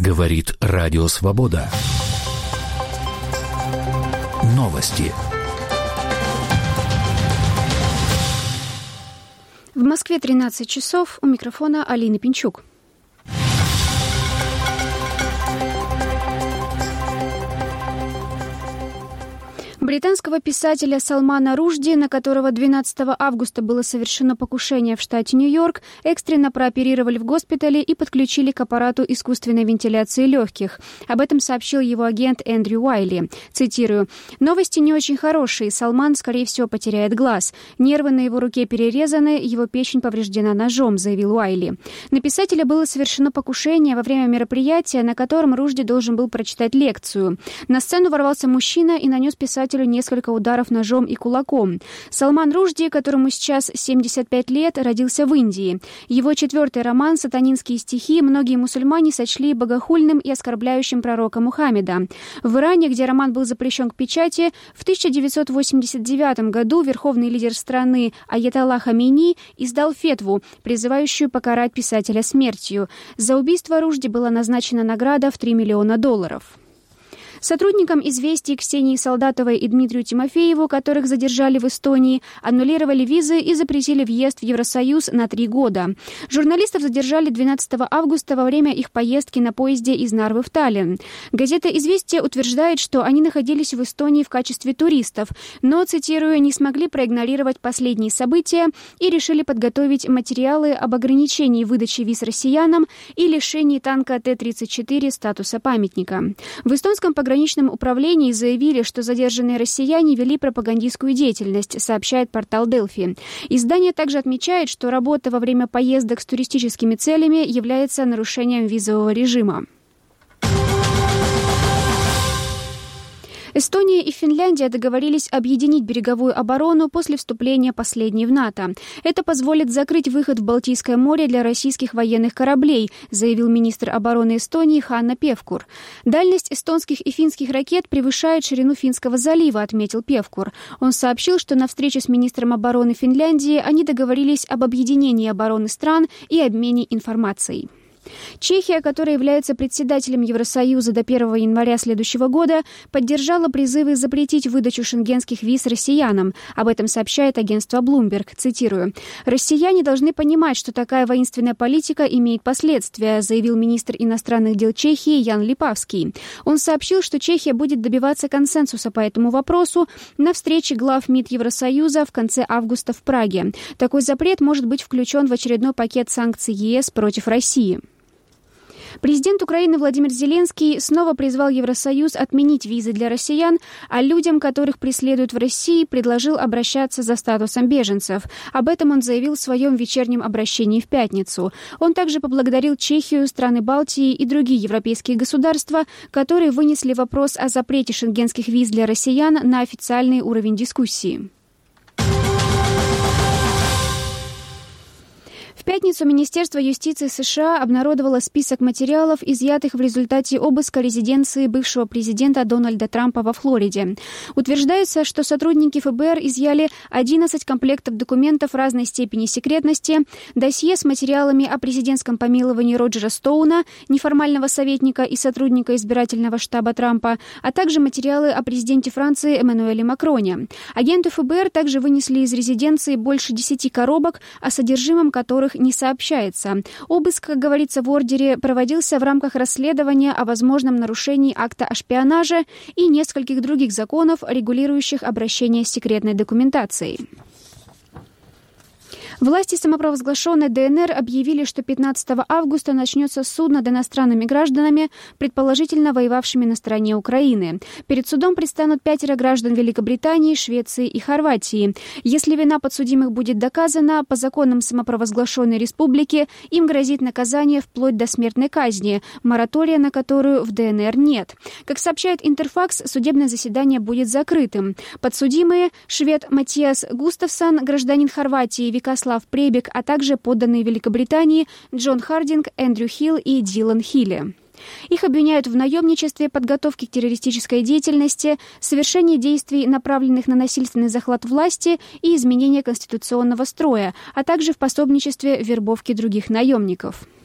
Говорит Радио Свобода. Новости. В Москве 13 часов. У микрофона Алина Пинчук. Британского писателя Салмана Рушди, на которого 12 августа было совершено покушение в штате Нью-Йорк, экстренно прооперировали в госпитале и подключили к аппарату искусственной вентиляции легких. Об этом сообщил его агент Эндрю Уайли. Цитирую: «Новости не очень хорошие. Салман, скорее всего, потеряет глаз. Нервы на его руке перерезаны, его печень повреждена ножом», — заявил Уайли. На писателя было совершено покушение во время мероприятия, на котором Рушди должен был прочитать лекцию. На сцену ворвался мужчина и нанес писателю несколько ударов ножом и кулаком. Салман Рушди, которому сейчас 75 лет, родился в Индии. Его 4-й роман «Сатанинские стихи» многие мусульмане сочли богохульным и оскорбляющим пророка Мухаммеда. В Иране, где роман был запрещен к печати, в 1989 году верховный лидер страны Аятолла Хамейни издал фетву, призывающую покарать писателя смертью. За убийство Рушди была назначена награда в $3 миллиона. Сотрудникам «Известий» Ксении Солдатовой и Дмитрию Тимофееву, которых задержали в Эстонии, аннулировали визы и запретили въезд в Евросоюз на 3 года. Журналистов задержали 12 августа во время их поездки на поезде из Нарвы в Таллин. Газета «Известия» утверждает, что они находились в Эстонии в качестве туристов, но, цитирую, не смогли проигнорировать последние события и решили подготовить материалы об ограничении выдачи виз россиянам и лишении танка Т-34 статуса памятника. В эстонском пограничном управлении заявили, что задержанные россияне вели пропагандистскую деятельность, сообщает портал Delphi. Издание также отмечает, что работа во время поездок с туристическими целями является нарушением визового режима. Эстония и Финляндия договорились объединить береговую оборону после вступления последней в НАТО. Это позволит закрыть выход в Балтийское море для российских военных кораблей, заявил министр обороны Эстонии Ханна Певкур. Дальность эстонских и финских ракет превышает ширину Финского залива, отметил Певкур. Он сообщил, что на встрече с министром обороны Финляндии они договорились об объединении обороны стран и обмене информацией. Чехия, которая является председателем Евросоюза до 1 января следующего года, поддержала призывы запретить выдачу шенгенских виз россиянам. Об этом сообщает агентство Bloomberg. Цитирую: «Россияне должны понимать, что такая воинственная политика имеет последствия», заявил министр иностранных дел Чехии Ян Липавский. Он сообщил, что Чехия будет добиваться консенсуса по этому вопросу на встрече глав МИД Евросоюза в конце августа в Праге. Такой запрет может быть включен в очередной пакет санкций ЕС против России. Президент Украины Владимир Зеленский снова призвал Евросоюз отменить визы для россиян, а людям, которых преследуют в России, предложил обращаться за статусом беженцев. Об этом он заявил в своем вечернем обращении в пятницу. Он также поблагодарил Чехию, страны Балтии и другие европейские государства, которые вынесли вопрос о запрете шенгенских виз для россиян на официальный уровень дискуссии. В пятницу Министерство юстиции США обнародовало список материалов, изъятых в результате обыска резиденции бывшего президента Дональда Трампа во Флориде. Утверждается, что сотрудники ФБР изъяли 11 комплектов документов разной степени секретности, досье с материалами о президентском помиловании Роджера Стоуна, неформального советника и сотрудника избирательного штаба Трампа, а также материалы о президенте Франции Эммануэле Макроне. Агенты ФБР также вынесли из резиденции больше 10 коробок, о содержимом которых не сообщается. Обыск, как говорится в ордере, проводился в рамках расследования о возможном нарушении акта о шпионаже и нескольких других законов, регулирующих обращение с секретной документацией. Власти самопровозглашенной ДНР объявили, что 15 августа начнется суд над иностранными гражданами, предположительно воевавшими на стороне Украины. Перед судом предстанут 5 граждан Великобритании, Швеции и Хорватии. Если вина подсудимых будет доказана, по законам самопровозглашенной республики им грозит наказание вплоть до смертной казни, моратория на которую в ДНР нет. Как сообщает Интерфакс, судебное заседание будет закрытым. Подсудимые – швед Матиас Густавсон, гражданин Хорватии Викаслав Пребек, а также подданные Великобритании Джон Хардинг, Эндрю Хилл и Дилан Хилли. Их обвиняют в наемничестве, подготовке к террористической деятельности, совершении действий, направленных на насильственный захват власти и изменение конституционного строя, а также в пособничестве в вербовке других наемников.